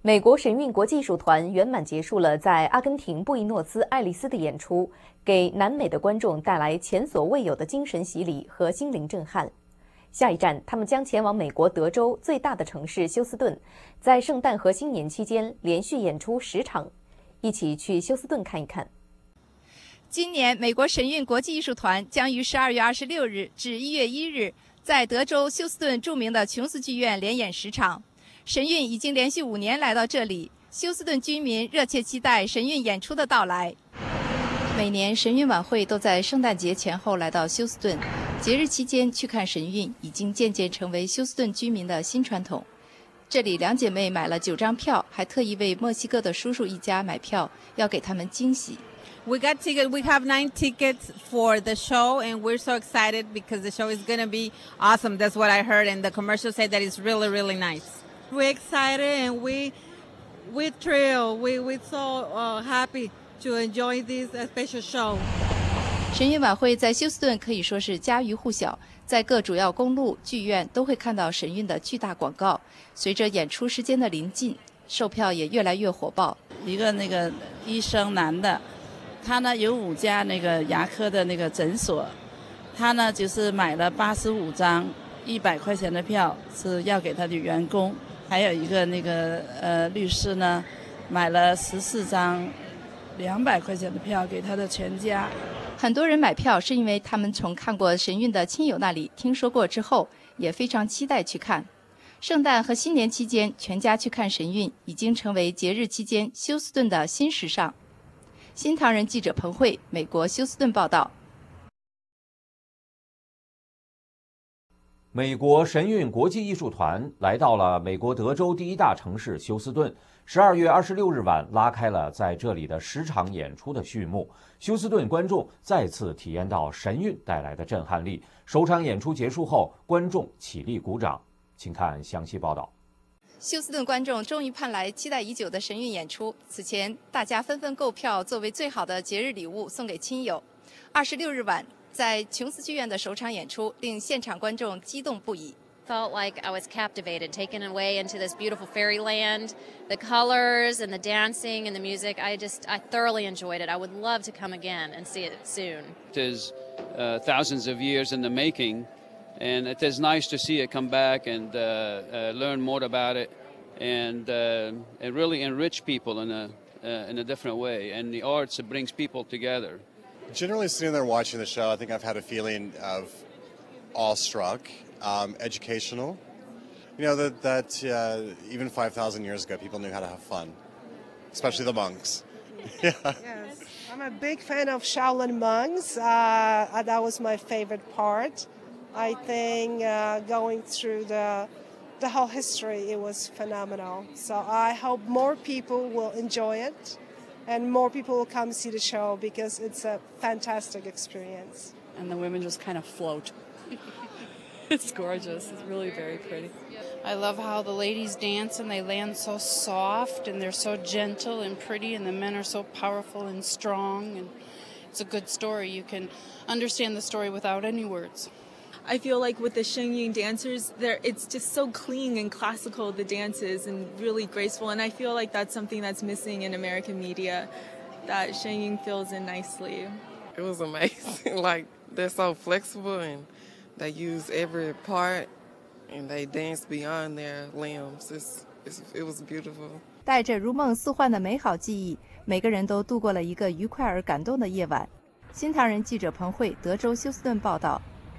美国神韵国际艺术团圆满结束了在阿根廷布宜诺斯艾利斯的演出，给南美的观众带来前所未有的精神洗礼和心灵震撼。下一站，他们将前往美国德州最大的城市休斯顿，在圣诞和新年期间连续演出10场。一起去休斯顿看一看。 今年，美国神韵国际艺术团将于12月26日至1月1日在德州休斯顿著名的琼斯剧院连演10场。神韵已经连续5年来到这里，休斯顿居民热切期待神韵演出的到来。每年神韵晚会都在圣诞节前后来到休斯顿，节日期间去看神韵已经渐渐成为休斯顿居民的新传统。这里2姐妹买了9张票，还特意为墨西哥的叔叔一家买票，要给他们惊喜。 We got tickets. We have 9 tickets for the show, and we're so excited because the show is going to be awesome. That's what I heard, and the commercial said that it's really, really nice. We're excited and we're thrilled. We're so happy to enjoy this special show. 神韵晚会在休斯顿可以说是家喻户晓，在各主要公路、剧院都会看到神韵的巨大广告。随着演出时间的临近，售票也越来越火爆。 一个医生男的，他呢有5家牙科的诊所，他呢就是买了85张100块钱的票，是要给他的员工。还有一个律师呢，买了14张200块钱的票给他的全家。 很多人买票是因为他们从看过神韵的亲友那里听说过之后，也非常期待去看。圣诞和新年期间，全家去看神韵已经成为节日期间休斯顿的新时尚。新唐人记者彭慧，美国休斯顿报道。 美国神韵国际艺术团来到了美国德州第1大城市休斯顿，12月26日晚拉开了在这里的10场演出的序幕。休斯顿观众再次体验到神韵带来的震撼力。首场演出结束后，观众起立鼓掌。请看详细报道。 休斯顿观众终于盼来期待已久的神韵演出，此前大家纷纷购票作为最好的节日礼物送给亲友。26日晚，在琼斯剧院的首场演出令现场观众激动不已。 Felt like I was captivated, taken away into this beautiful fairyland. The colors and the dancing and the music, I thoroughly enjoyed it. I would love to come again and see it soon. It is thousands of years in the making, and it is nice to see it come back and learn more about it, and really enrich people in a different way. And the arts, it brings people together. Generally, sitting there watching the show, I think I've had a feeling of awestruck, educational. You know, that even 5,000 years ago, people knew how to have fun, especially the monks. Yeah. Yes, I'm a big fan of Shaolin monks. That was my favorite part. I think going through the whole history, it was phenomenal. So I hope more people will enjoy it. And more people will come see the show because it's a fantastic experience. And the women just kind of float. It's gorgeous. It's really very pretty. I love how the ladies dance and they land so soft and they're so gentle and pretty, and the men are so powerful and strong. And it's a good story. You can understand the story without any words. I feel like with the Shenyang dancers, it's just so clean and classical, the dances, and really graceful. And I feel like that's something that's missing in American media, that Shenyang fills in nicely. It was amazing. Like, they're so flexible and they use every part and they dance beyond their limbs. It was beautiful. 带着如梦似幻的美好记忆，每个人都度过了一个愉快而感动的夜晚。新唐人记者彭慧，德州休斯顿报道。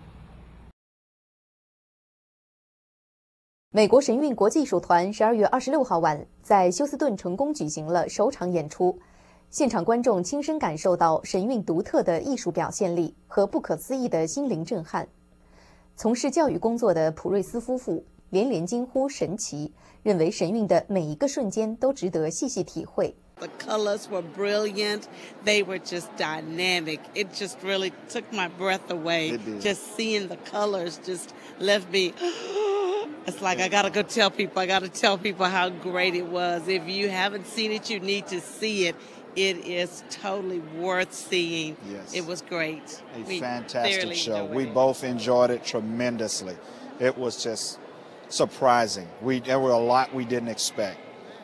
美国神韵国际艺术团12月26号晚在休斯顿成功举行了首场演出，现场观众亲身感受到神韵独特的艺术表现力和不可思议的心灵震撼。从事教育工作的普瑞斯夫妇连连惊呼神奇，认为神韵的每一个瞬间都值得细细体会。 The colors were brilliant. They were just dynamic. It just really took my breath away. Just seeing the colors just left me. It's like I gotta go tell people. I gotta tell people how great it was. If you haven't seen it, you need to see it. It is totally worth seeing. Yes. It was great. A fantastic show. We both enjoyed it tremendously. It was just surprising. There were a lot we didn't expect.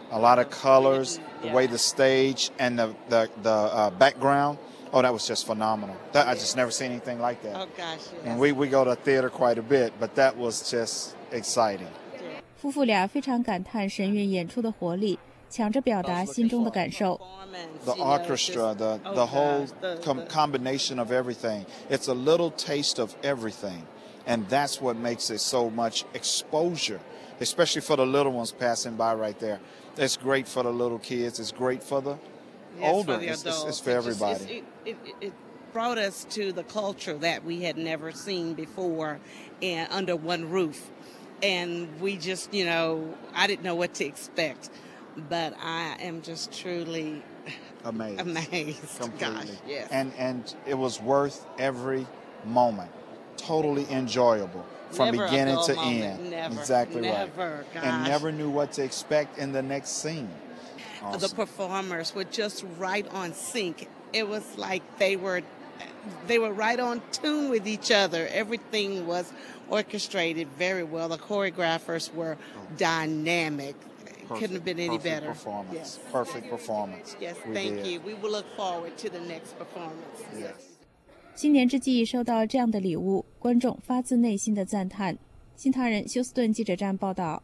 a lot of colors, the way the stage and the background. Oh, that was just phenomenal. I just never seen anything like that. Oh gosh. Yes. And we go to theater quite a bit, but that was just exciting. 夫妇俩非常感叹神韵演出的活力，抢着表达心中的感受。 The orchestra, the whole combination of everything. It's a little taste of everything, and that's what makes it so much exposure, especially for the little ones passing by right there. It's great for the little kids. It's great for the older. For the adults. It's for everybody. It brought us to the culture that we had never seen before, and under one roof. And we just, I didn't know what to expect, but I am just truly amazed. Completely. Gosh, yes. And it was worth every moment. Totally enjoyable from never beginning to moment. End. Never. Exactly never. right. Gosh. And never knew what to expect in the next scene. Awesome. The performers were just right on sync. It was like they were right on tune with each other. Everything was orchestrated very well. The choreographers were dynamic. Couldn't have been any better. Performance. Yes. Perfect performance. Yes, thank you. We will look forward to the next performance. Yes. 新年之际收到这样的礼物，观众发自内心的赞叹。新唐人休斯顿记者站报道。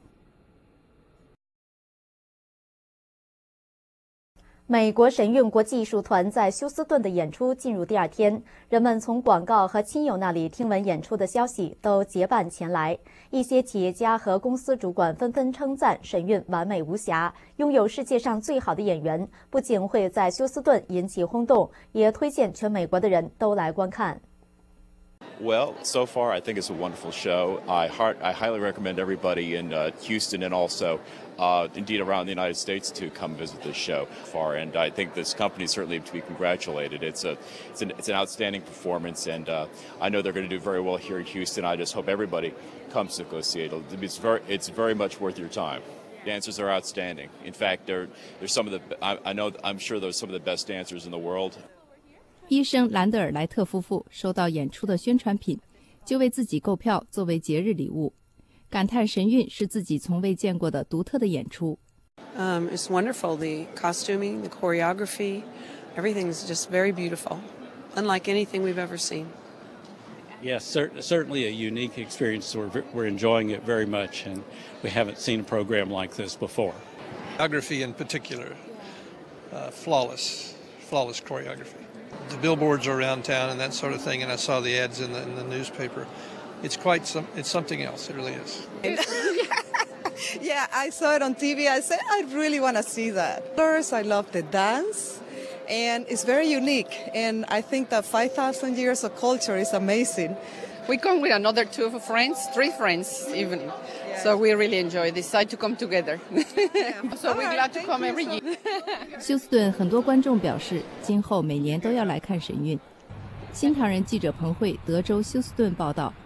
美国神韵国际艺术团在休斯顿的演出进入第二天，人们从广告和亲友那里听闻演出的消息，都结伴前来。一些企业家和公司主管纷纷称赞神韵完美无瑕，拥有世界上最好的演员，不仅会在休斯顿引起轰动，也推荐全美国的人都来观看。 Well, so far I think it's a wonderful show. I highly recommend everybody in Houston and also indeed around the United States to come visit this show. And I think this company is certainly to be congratulated. It's an outstanding performance, and I know they're going to do very well here in Houston. I just hope everybody comes to go see it. It's very much worth your time. Dancers are outstanding. In fact, there's some of the I'm sure there's some of the best dancers in the world. 医生兰德尔莱特夫妇收到演出的宣传品，就为自己购票作为节日礼物，感叹神韵是自己从未见过的独特的演出。 It's wonderful. The costuming, the choreography, everything's just very beautiful, unlike anything we've ever seen. Yes, certainly a unique experience. We're enjoying it very much, and we haven't seen a program like this before. Choreography in particular, flawless choreography. The billboards are around town and that sort of thing, and I saw the ads in the newspaper. It's something else. It really is. Yeah, I saw it on TV. I said, I really want to see that. First, I love the dance, and it's very unique. And I think that 5,000 years of culture is amazing. We come with another 2 friends, 3 friends even. Yeah. So we really enjoy. Decide to come together. So we're glad to come every year. 休斯顿很多观众表示，今后每年都要来看神韵。新唐人记者彭慧，德州休斯顿报道。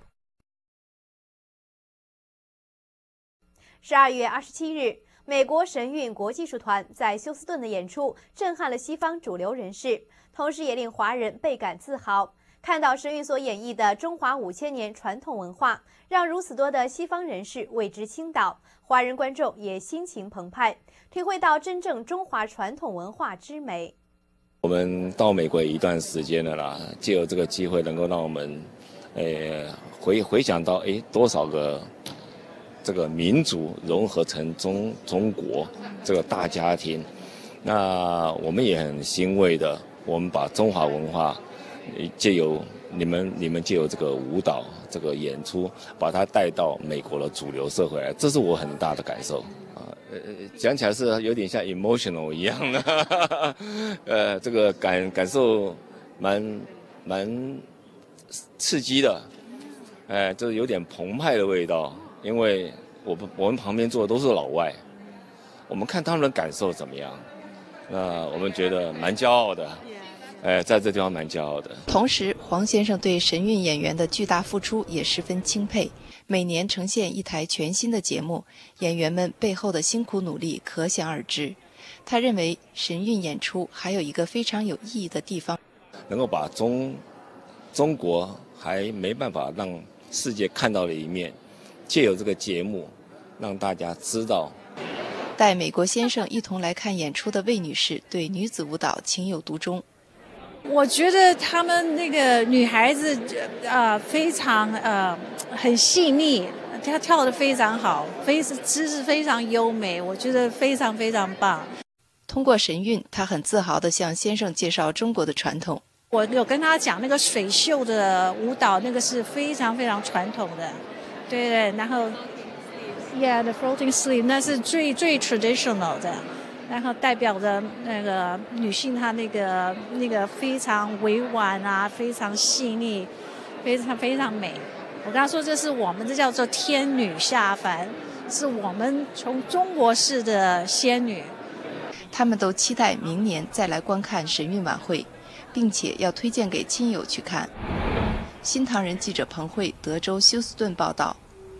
12月27日，美国神韵国际艺术团在休斯顿的演出震撼了西方主流人士，同时也令华人倍感自豪。看到神韵所演绎的中华5000年传统文化，让如此多的西方人士为之倾倒，华人观众也心情澎湃，体会到真正中华传统文化之美。 我们到美国一段时间了啦，借由这个机会，能够让我们，回想到多少个这个民族融合成中国这个大家庭，那我们也很欣慰的，我们把中华文化。借由你们借由这个舞蹈这个演出，把它带到美国的主流社会来，这是我很大的感受啊。讲起来是有点像 emotional 一样的，这个感受蛮刺激的，就是有点澎湃的味道。因为我们旁边坐的都是老外，我们看他们的感受怎么样，那我们觉得蛮骄傲的。在这地方蛮骄傲的。 同时，黄先生对神韵演员的巨大付出也十分钦佩。每年呈现一台全新的节目，演员们背后的辛苦努力可想而知。他认为神韵演出还有一个非常有意义的地方， 能够把中国还没办法让世界看到的一面，借由这个节目让大家知道。 带美国先生一同来看演出的魏女士对女子舞蹈情有独钟。 我觉得他们那个女孩子非常很细腻，她跳得非常好，姿势非常优美，我觉得非常非常棒。 通过神韵，她很自豪地向先生介绍中国的传统。 我有跟他讲那个水袖的舞蹈，那个是非常非常传统的，对对，然后 ，the floating sleeve 那是最 traditional 的。然后代表着那个女性，她那个非常委婉啊，非常细腻，非常非常美。我跟她说，这是我们这叫做天女下凡，是我们从中国式的仙女。 他们都期待明年再来观看神韵晚会，并且要推荐给亲友去看。新唐人记者彭慧，德州休斯顿报道。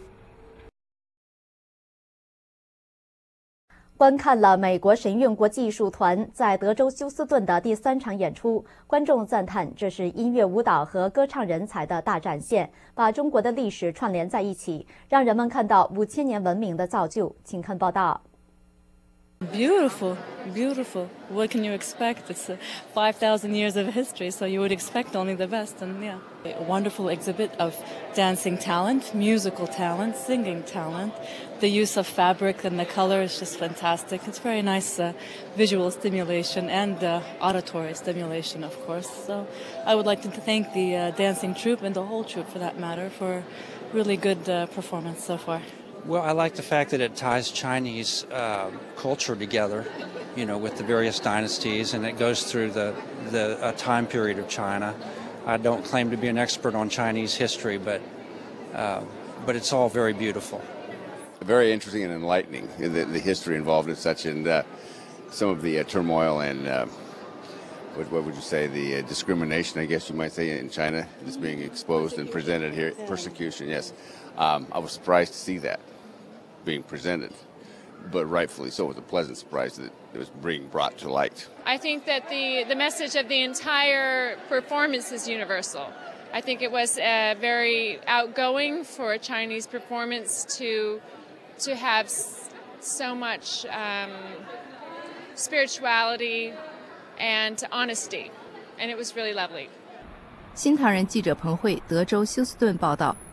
观看了美国神韵国际艺术团在德州休斯顿的第3场演出，观众赞叹这是音乐、舞蹈和歌唱人才的大展现，把中国的历史串联在一起，让人们看到5000年文明的造就。请看报道。 Beautiful, beautiful. What can you expect? It's 5,000 years of history, so you would expect only the best. And yeah, a wonderful exhibit of dancing talent, musical talent, singing talent. The use of fabric and the color is just fantastic. It's very nice visual stimulation and auditory stimulation, of course. So I would like to thank the dancing troupe and the whole troupe, for that matter, for really good performance so far. Well, I like the fact that it ties Chinese culture together, you know, with the various dynasties, and it goes through the time period of China. I don't claim to be an expert on Chinese history, but it's all very beautiful. Very interesting and enlightening, the history involved in such, and some of the turmoil and what would you say, the discrimination, I guess you might say, in China is being exposed and presented here. Persecution, yes. I was surprised to see that being presented, but rightfully so. It was a pleasant surprise that it was being brought to light. I think that the message of the entire performance is universal. I think it was very outgoing for a Chinese performance to have so much spirituality and honesty, and it was really lovely. 新唐人记者彭慧，德州休斯顿报道。